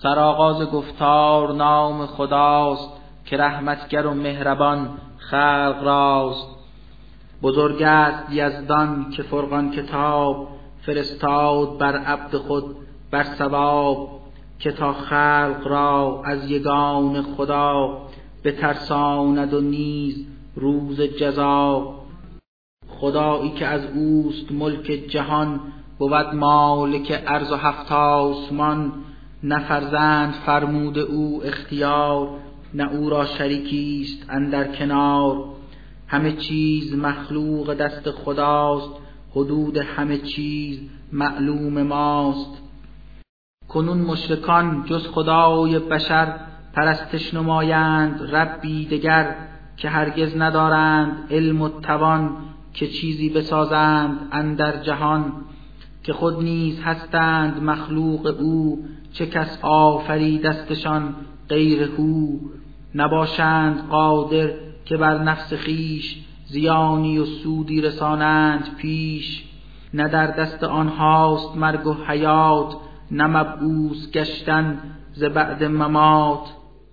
سرآغاز گفتار نام خداست، که رحمتگر و مهربان خلق راست. بزرگ است یزدان که فرقان کتاب، فرستاد بر عبد خود بر ثواب. که تا خلق را از یگان خدا، بترساند و نیز روز جزا. خدایی که از اوست ملک جهان، بود مالک ارض و 7 آسمان. نه فرزند فرمود او اختیار، نه او را شریکیست اندر کنار. همه چیز مخلوق دست خداست، حدود همه چیز معلوم ماست. کنون مشرکان جز خدای بشر، پرستش نمایند ربی دگر. که هرگز ندارند علم و توان، که چیزی بسازند اندر جهان. که خود نیز هستند مخلوق او، چه کس آفریدستشان غیر هو. نباشند قادر که بر نفس خویش، زیانی و سودی رسانند پیش. نه در دست آنهاست مرگ و حیات، نه مبعوث گشتن ز بعد ممات.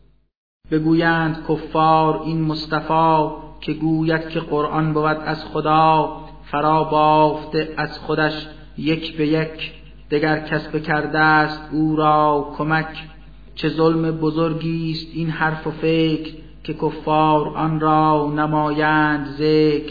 بگویند کفار این مصطفی، که گوید که قرآن بود از خدا. فرا بافته از خودش یک به یک، دگر کس بکرده است او را کمک. چه ظلم بزرگیست این حرف و فکر، که کفار آن را نمایند ذکر.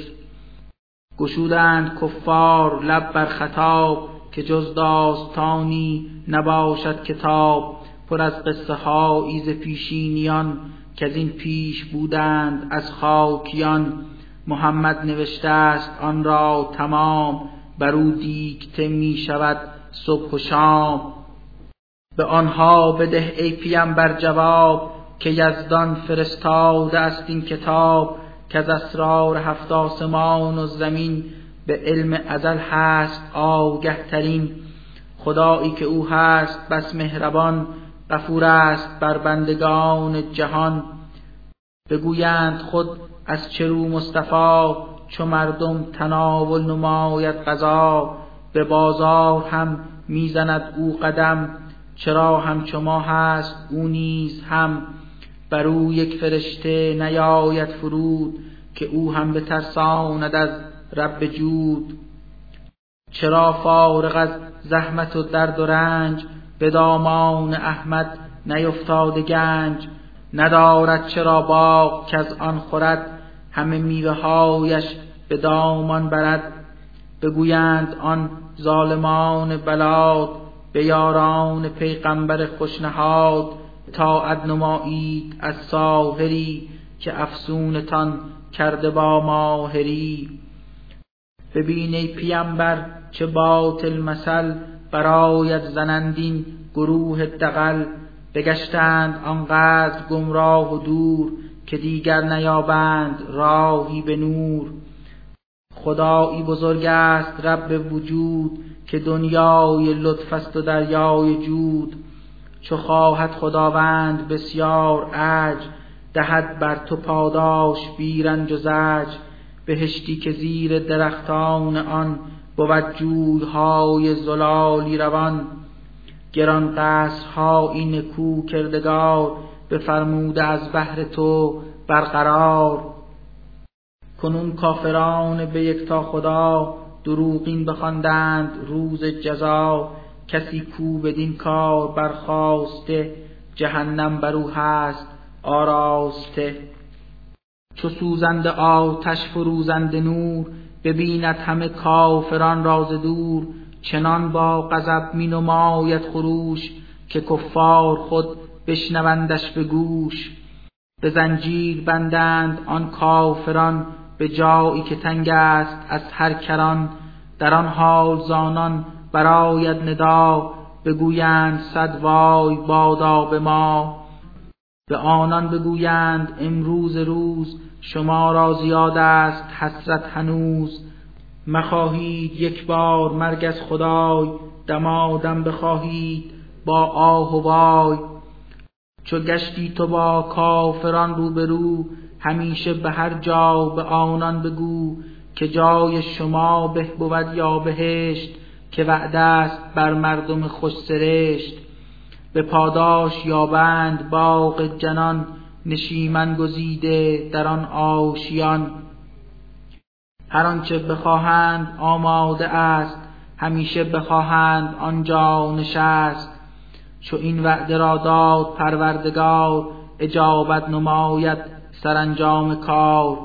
گشودند کفار لب بر خطاب، که جز داستانی نباشد کتاب. پر از قصه هایی ز پیشینیان، که از این پیش بودند از خاکیان. محمد نوشته است آن را تمام، بر او دیکته می شود صبح و شام. به آنها بده ای پیمبر جواب، که یزدان فرستاده است این کتاب. که از اسرار 7 آسمان و زمین، به علم ازل هست آگه ترین. خدایی که او هست بس مهربان، غفور است بر بندگان جهان. بگویند خود از چه رو مصطفی، چو مردم تناول نماید غذا. به بازار هم میزند او قدم، چرا همچو ما هست او نیز هم. بر او یک فرشته نیاید فرود، که او هم بترساند از رب جود. چرا فارغ از زحمت و درد و رنج، به دامان احمد نیفتاده گنج. ندارد چرا باغ که از آن خورد، همه میوه هایش به دامان برد. بگویند آن ظالمان بلاد، به یاران پیغمبر خوشنهاد. اطاعت نمایید از ساحری، که افسونتان کرده با ماهری. ببین ای پیمبر چه باطل مثل، برایت زنندین گروه دغل. بگشتند آنقدر گمراه و دور، که دیگر نیابند راهی به نور. خدایی بزرگ است رب وجود، که دنیای لطف است و دریای جود. چو خواهد خداوند بسیار عجز، دهد بر تو پاداش بی رنج و زجر. بهشتی که زیر درختان آن، بود جویهای زلالی روان. گران قصرهایی نکو کردگار، بفرموده از بهر تو برقرار. کنون کافران به یکتا خدا، دروغین بخواندند روز جزا. کسی کو بدین کار برخاسته، جهنم بر او هست آراسته. چو سوزنده آتش فروزنده نور، ببیند همه کافران را ز دور. چنان با غضب می نماید خروش، که کفار خود بشنوندش به گوش. به زنجیر بندند آن کافران، به جایی که تنگ است از هر کران. در آن حال زانان برآید ندا، بگویند صد وای بادا به ما. به آنان بگویند امروز روز، شما را زیاد است حسرت هنوز. مخواهید یک بار مرگ از خدای، دمادم بخواهید با آه و وای. چو گشتی تو با کافران روبرو، همیشه به هر جا به آنان بگو. که جای شما به بود یا بهشت، که وعده است بر مردم خوش سرشت. به پاداش یابند باغ جنان، نشیمن گزیده در آن آشیان. هر آنچه بخواهند آماده است، همیشه بخواهند آنجا نشست. چو این وعده را داد پروردگار، اجابت نماید سرانجام کار.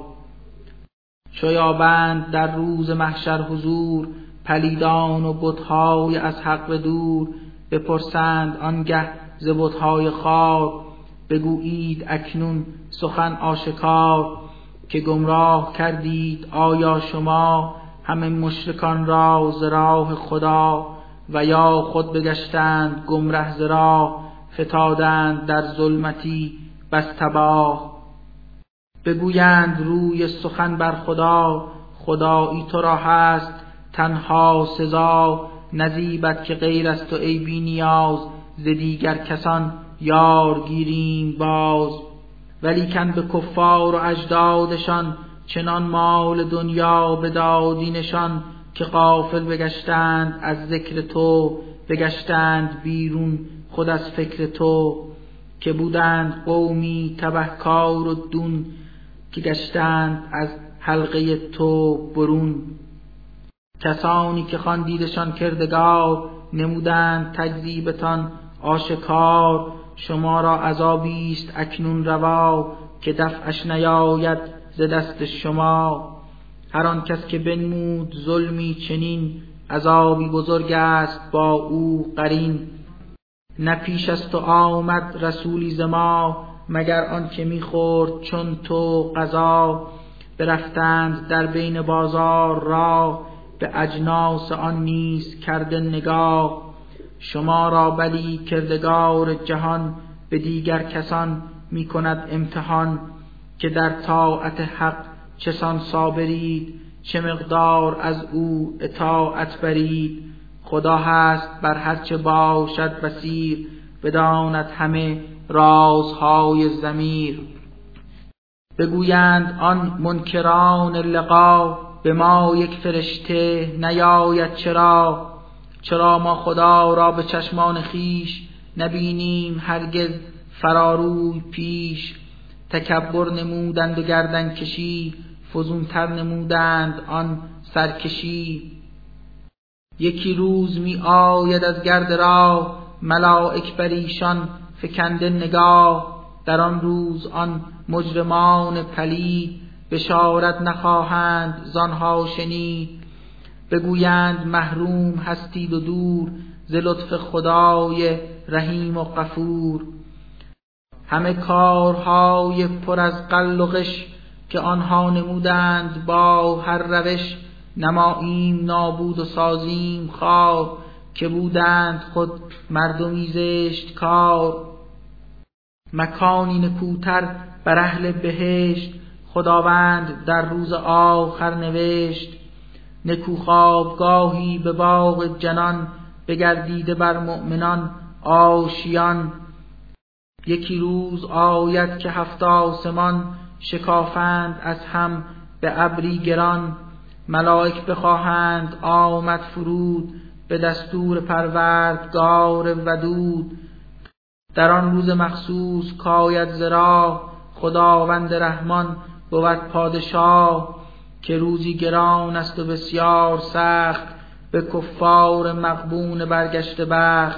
چو یابند در روز محشر حضور، پلیدان و بت‌های از حق دور. بپرسند آنگه ز بت‌های خوار، بگویید اکنون سخن آشکار. که گمراه کردید آیا شما، همه مشرکان را ز راه خدا. و یا خود بگشتند گمره ز راه، فتادند در ظلمتی بس تباه. بگویند روی سخن بر خدا، خدایی تو را هست تنها سزا. نزیبد که غیر از تو ای بی نیاز، ز دیگر کسان یار گیریم باز. ولیکن به کفار و اجدادشان، چنان مال دنیا بدادینشان. که غافل بگشتند از ذکر تو، بگشتند بیرون خود از فکر تو. که بودند قومی تبهکار و دون، که گشتند از حلقه تو برون. کسانی که خواندیدشان کردگار، نمودند تکذیبتان آشکار. شما را عذابیست اکنون روا، که دفعش نیاید ز دست شما. هر آن کس که بنمود ظلمی چنین، عذابی بزرگ است با او قرین. نه پیش از تو آمد رسولی ز ما، مگر آن که می‌خورد چون تو غذا. برفتند در بین بازار راه، به اجناس آن نیز کرده نگاه. شما را بلی کردگار جهان، به دیگر کسان می کند امتحان. که در طاعت حق چسان صابرید، چه مقدار از او اطاعت برید. خدا هست بر هرچه باشد بصیر، بداند همه رازهای ضمیر. بگویند آن منکران لقا، به ما یک فرشته نیاید چرا. چرا ما خدا را به چشمان خیش، نبینیم هرگز فراروی پیش. تکبر نمودند و گردن کشی، فزونتر نمودند آن سرکشی. یکی روز می آید از گرد راه، ملائک بر ایشان فکنده نگاه. در آن روز آن مجرمان پلید، بشارت نخواهند زانها شنید. بگویند محروم هستید و دور، ز لطف خدای رحیم و غفور. همه کارهای پر از غل و غش، که آنها نمودند با هر روش. نماییم نابود و سازیم خوار، که بودند خود مردمی زشت کار. مکانی نکوتر بر اهل بهشت، خداوند در روز آخر نوشت. نکو خوابگاهی به باغ جنان، بگردیده بر مؤمنان آشیان. یکی روز آید که هفت آسمان، شکافند از هم به ابری گران. ملائک بخواهند آمد فرود، به دستور پروردگار ودود. در آن روز مخصوص کاید ز راه، خداوند رحمان بود پادشاه. که روزی گران است و بسیار سخت، به کفار مغبون برگشته بخت.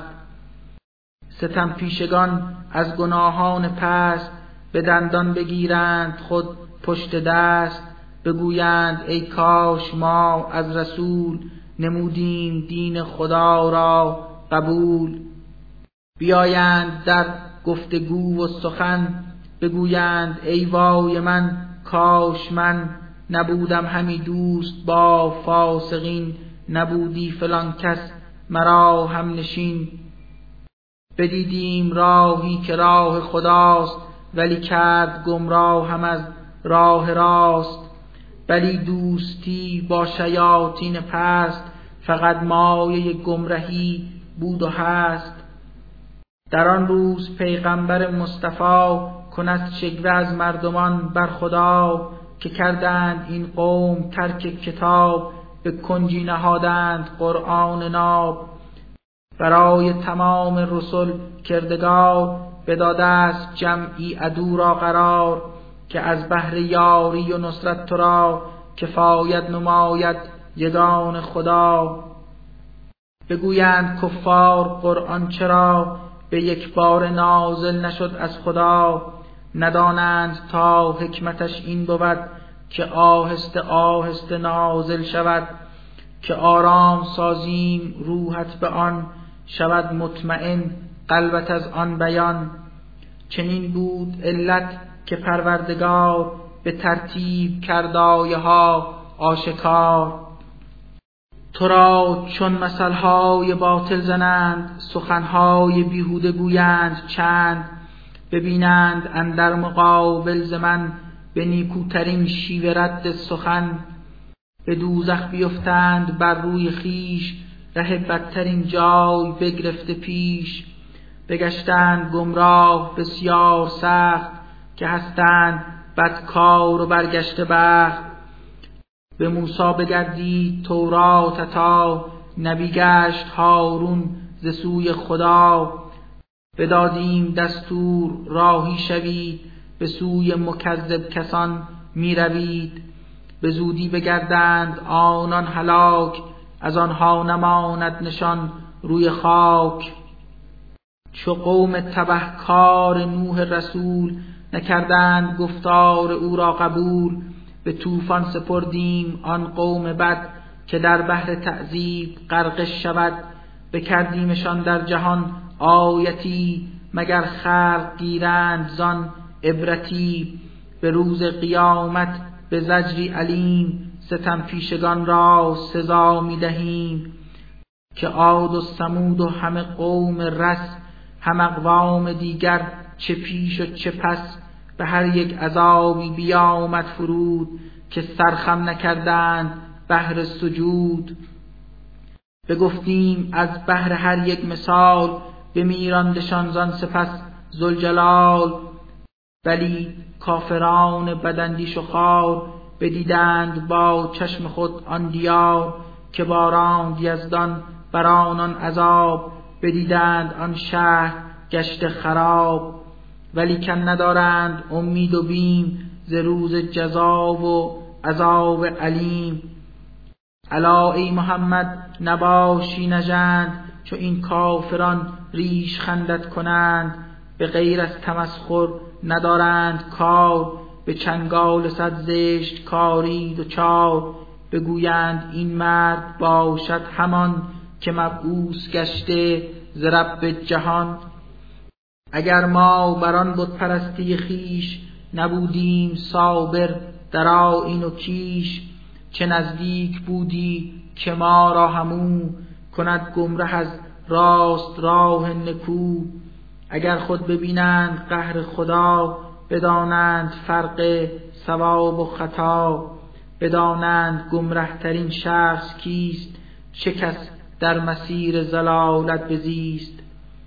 ستم پیشگان از گناهان پست، به دندان بگیرند خود پشت دست. بگویند ای کاش ما از رسول، نمودیم دین خدا را قبول. بیایند در گفتگو و سخن، بگویند ای وای من کاش من. نبودم همی دوست با فاسقین، نبودی فلان کس مرا هم نشین. بدیدیم راهی که راه خداست، ولی کرد گمراه هم از راه راست. ولی دوستی با شیاطین پست، فقط مایه گمرهی بود و هست. در آن روز پیغمبر مصطفی، کند شکوه از مردمان بر خدا. که کردند این قوم ترک کتاب، به کنجی نهادند قرآن ناب. برای تمام رسل کردگار، بداده است جمعی عدو را قرار. که از بهر یاری و نصرت تو را، کفایت نماید یگان خدا. بگویند کفار قرآن چرا، به یک بار نازل نشد از خدا. ندانند تا حکمتش این بود، که آهسته آهسته نازل شود. که آرام سازیم روحت به آن، شود مطمئن قلبت از آن بیان. چنین بود علت که پروردگار، به ترتیب کرد آیه ها آشکار. تو را چون مثلهای باطل زنند، سخنهای بیهوده گویند چند. ببینند اندر مقابل ز من، به نیکوترین شیوه رد سخن. به دوزخ بیفتند بر روی خیش، ره بدترین جای بگرفته پیش. بگشتند گمراه بسیار سخت، که هستند بدکار و برگشته بخت. به موسی بگردید تورات عطا، نبی گشت هارون ز سوی خدا. بدادیم دستور راهی شوید، به سوی مکذب کسان می روید. به زودی بگردند آنان هلاک، از آنها نماند نشان روی خاک. چو قوم تبهکار نوح رسول، نکردند گفتار او را قبول. به طوفان سپردیم آن قوم بد، که در بحر تعذیب غرقه شود. بکردیمشان در جهان آیتی، مگر خلق گیرند زان عبرتی. به روز قیامت به زجری علیم، ستم پیشگان را سزا می دهیم. که عاد و ثمود و همه قوم رس، هم اقوام دیگر چه پیش و چه پس. به هر یک عذابی بیامد فرود، که سرخم نکردند بهر سجود. بگفتیم از بهر هر یک مثال، بمیراندشان زان سپس ذوالجلال. ولی کافران بداندیش و خوار، بدیدند با چشم خود آن دیار. که باراند یزدان بر آنان عذاب، بدیدند آن شهر گشته خراب. ولیکن ندارند امید و بیم، ز روز جزا و عذاب علیم. الا ای محمد نباشی نژند، چو این کافران ریش خندت کنند. به غیر از تمسخر ندارند کار، به چنگال صد زشت کاری دچار. بگویند این مرد باشد همان، که مبعوث گشته ز رب جهان. اگر ما بر آن بت پرستی خویش، نبودیم صابر در آیین و کیش. چه نزدیک بودی که ما را همو، کند گمره از راست راه نکو. اگر خود ببینند قهر خدا، بدانند فرق صواب و خطا. بدانند گمره ترین شخص کیست، چه کس در مسیر ضلالت بزیست.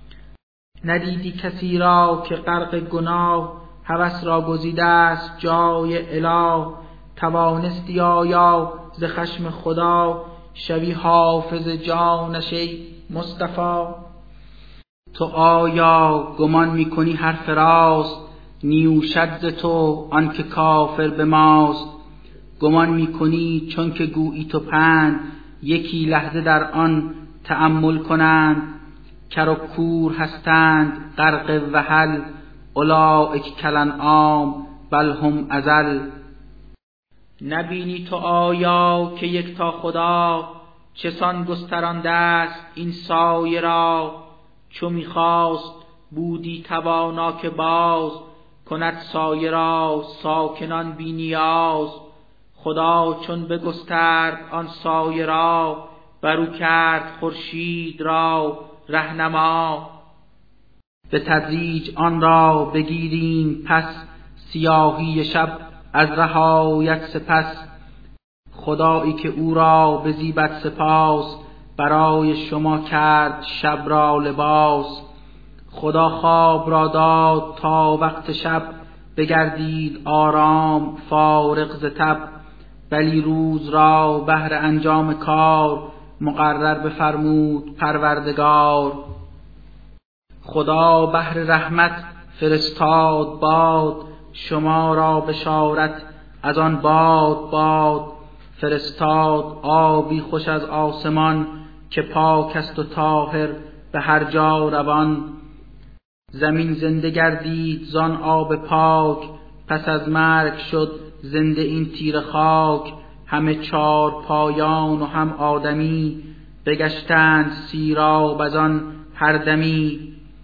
ندیدی کسی را که غرق گناه، هوس را گزیده است جای اله. توانستی آیا ز خشم خدا، شوی حافظ جانش ای مصطفی. تو آیا گمان میکنی حرف راست، نیوشد ز تو آنکه کافر به ماست. گمان میکنی چون که گویی تو پند، یکی لحظه در آن تأمل کنند. کر و کور هستند غرق وحل، اولئک کالانعام بل هم اضل. نبینی تو آیا که یکتا خدا، چسان گسترانده است این سایه را. چو میخواست بودی توانا که باز، کند سایه را ساکنان بی نیاز. خدا چون بگسترد آن سایه را، برو کرد خورشید را رهنما. به تدریج آن را بگیریم پس، سیاهی شب از رهایت سپس. خدایی که او را بزیبد سپاس، برای شما کرد شب را لباس. خدا خواب را داد تا وقت شب، بگردید آرام فارغ ز تب. ولی روز را بهر انجام کار، مقرر بفرمود پروردگار. خدا بهر رحمت فرستاد باد، شما را بشارت از آن باد. فرستاد آبی خوش از آسمان، که پاک است و طاهر به هر جا روان. زمین زنده گردید زان آب پاک، پس از مرگ شد زنده این تیره خاک. همه چار پایان و هم آدمی، بگشتند سیراب از آن هر دمی.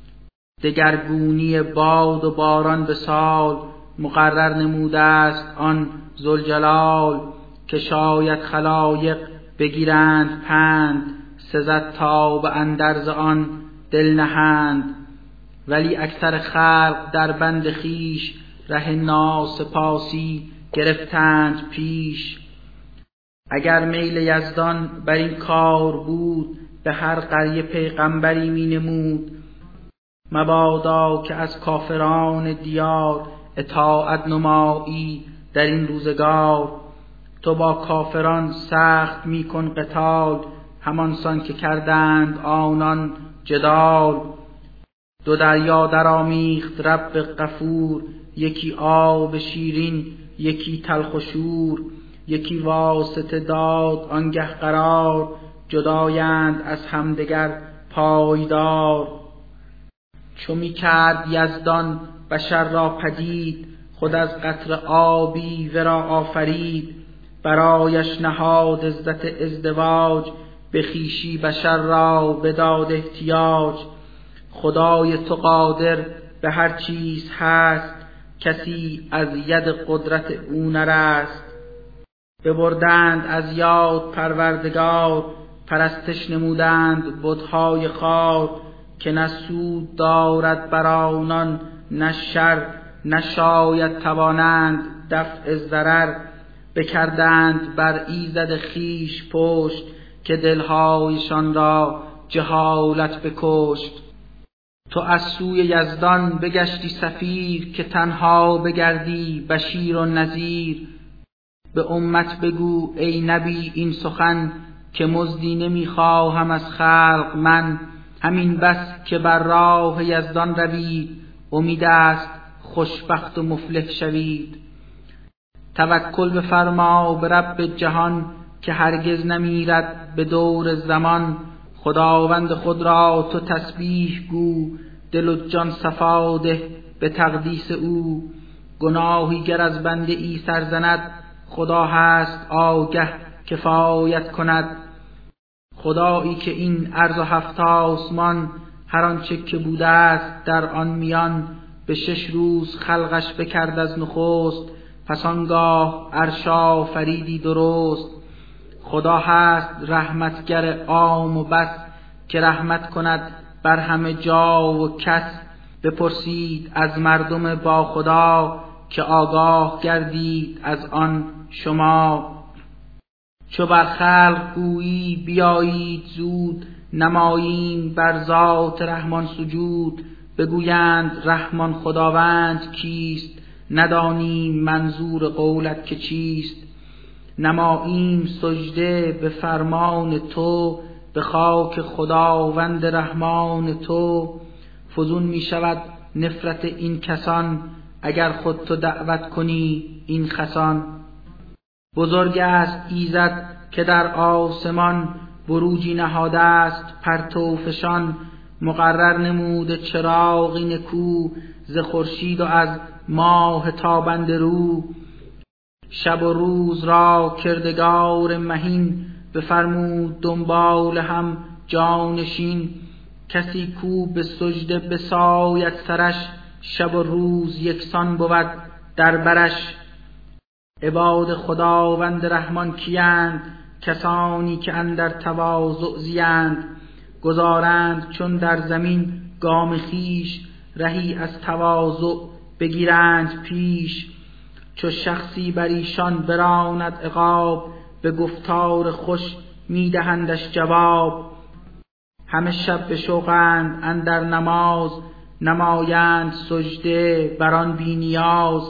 دگرگونی باد و باران به سال، مقرر نموده است آن ذوالجلال. که شاید خلایق بگیرند پند، سزد تا به اندرز آن دل نهند. ولی اکثر خلق در بند خویش، ره ناسپاسی گرفتند پیش. اگر میل یزدان بر این کار بود، به هر قریه پیغمبری می نمود. مبادا که از کافران دیار، اطاعت نمایی در این روزگار. تو با کافران سخت می کن قتال، همانسان که کردند آنان جدال. دو دریا در آمیخت رب غفور، یکی آب شیرین یکی تلخ و شور. یکی واسطه داد آنگه قرار، جدایند از همدگر پایدار. چو می کرد یزدان بشر را پدید، خود از قطره آبی ورا آفرید. برایش نهاد عزت ازدواج، به خویشی بشر را بداد احتیاج. خدای تو قادر به هر چیز هست، کسی از ید قدرت او نرست. ببردند از یاد پروردگار، پرستش نمودند بت‌های خوار. که نه سود دارد بر آنان نه شر، نشاید توانند دفع ضرر. بکردند بر ایزد خویش پشت، که دلهایشان را جهالت بکشت. تو از سوی یزدان بگشتی سفیر، که تنها بگردی بشیر و نذیر. به امت بگو ای نبی این سخن، که مزدی نمیخواهم از خلق من. همین بس که بر راه یزدان روید، امید است خوشبخت و مفلح شوید. توکل بفرما به رب جهان، که هرگز نمیرد به دور زمان. خداوند خود را تو تسبیح گو، دل و جان صفا ده به تقدیس او. گناهی گر از بنده ای سرزند، خدا هست آگه کفایت کند. خدایی که این ارض و هفت آسمان، هر آنچه که بوده است در آن میان. به 6 روز خلقش بکرد از نخست، پس آنگاه عرش آفریدی درست. خدا هست رحمتگر عام و بس، که رحمت کند بر همه جا و کس. بپرسید از مردم با خدا، که آگاه گردید از آن شما. چو بر خلق گویی بیایید زود، نماییم بر ذات رحمان سجود. بگویند رحمان خداوند کیست، ندانیم منظور قولت که چیست. نماییم سجده به فرمان تو، به خاک خداوند رحمان تو. فزون می شود نفرت این کسان، اگر خود تو دعوت کنی این خسان. بزرگ است ایزد که در آسمان، بروجی نهاده است پرتو فشان. مقرر نموده چراغی نکو، ز خورشید و از ماه تابنده رو. شب و روز را کردگار مهین، بفرمود دنبال هم جانشین. کسی کو به سجده بساید سرش، شب و روز یکسان بود در برش. عباد خداوند رحمان کیند، کسانی که اندر تواضع زیند. گذارند چون در زمین گام خویش، رهی از تواضع بگیرند پیش. چو شخصی بر ایشان براند عقاب، به گفتار خوش میدهندش جواب. همه شب به شوقند اندر نماز، نمایند سجده بر آن بی نیاز.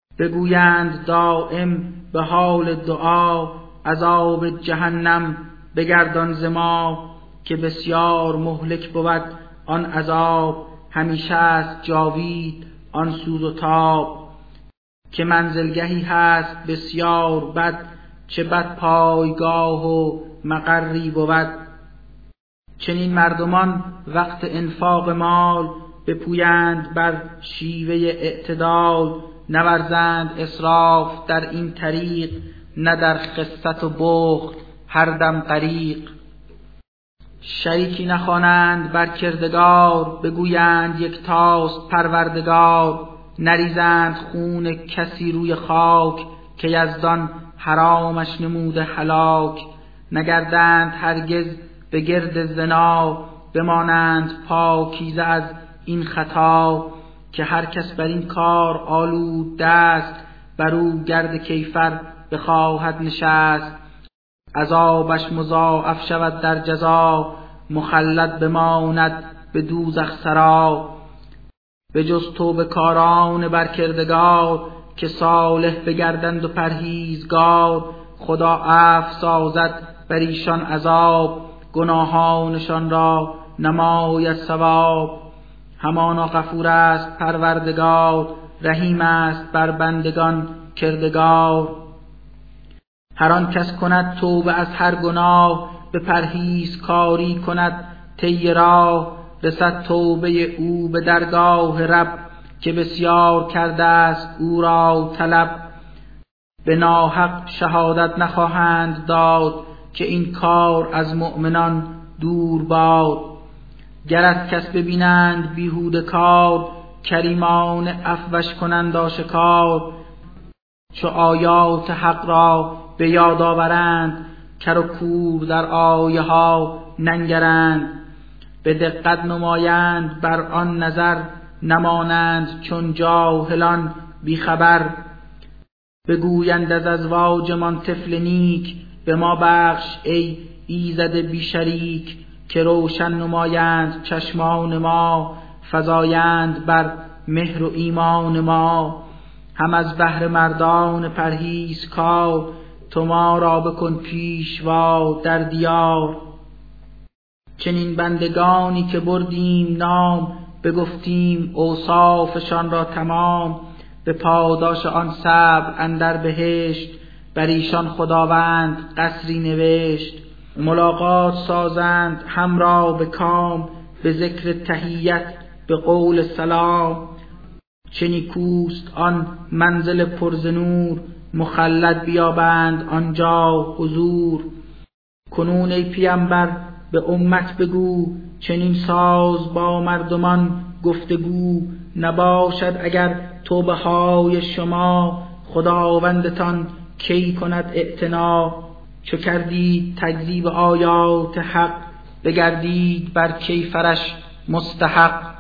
بگویند دائم به حال دعا، عذاب جهنم بگردان ز ما که بسیار مهلک بود آن عذاب. همیشه است جاوید آن سوز و تاب، که منزلگهی هست بسیار بد، چه بد پایگاه و مقری بود. چنین مردمان وقت انفاق مال، بپویند بر شیوه اعتدال. نورزند اسراف در این طریق، نه در خست و بخل هر دم غریق. شریکی نخوانند بر کردگار، بگویند یکتاست پروردگار. نریزند خون کسی روی خاک، که یزدان حرامش نموده هلاک. نگردند هرگز به گرد زنا، بمانند پاکیزه از این خطا. که هر کس بر این کار آلود دست، بر او گرد کیفر بخواهد نشست. عذابش مضاعف شود در جزا، مخلد بماند به دوزخ سرا. به جز توبه کاران برکردگار، که صالح بگردند و پرهیزگار. خدا عفو سازد بر ایشان عذاب، گناهانشان را نماید ثواب. همانا غفور است پروردگار، رحیم است بر بندگان کردگار. هر آن کس کند توبه از هر گناه، به پرهیزکاری کند طی راه. رسد توبه او به درگاه رب، که بسیار کرده است او را طلب. به ناحق شهادت نخواهند داد، که این کار از مؤمنان دور باد. گر از کس ببینند بیهوده کار، کریمان عفوش کنند آشکار. چو آیات حق را به یاد آورند، کر و کور در آیه ها ننگرند. به دقت نمایند بر آن نظر، نمانند چون جاهلان بیخبر. بگویند از ازواجمان طفل نیک، به ما بخش ای ایزد بی شریک. که روشن نمایند چشمان ما، فزایند بر مهر و ایمان ما. هم از بهر مردان پرهیزکار، تو ما را بکن پیشوا در دیار. چنین بندگانی که بردیم نام، بگفتیم اوصافشان را تمام. به پاداش آن صبر اندر بهشت، بر ایشان خداوند قصری نوشت. ملاقات سازند هم را به کام، به ذکر تحیت به قول سلام. چه نیکوست آن منزل پر ز نور، مخلد بیابند آنجا حضور. کنون ای پیمبر به امت بگو، چنین ساز با مردمان گفتگو. نباشد اگر توبه های شما، خداوندتان کی کند اعتنا. چو کردید تکذیب آیات حق، بگردید بر کیفرش مستحق.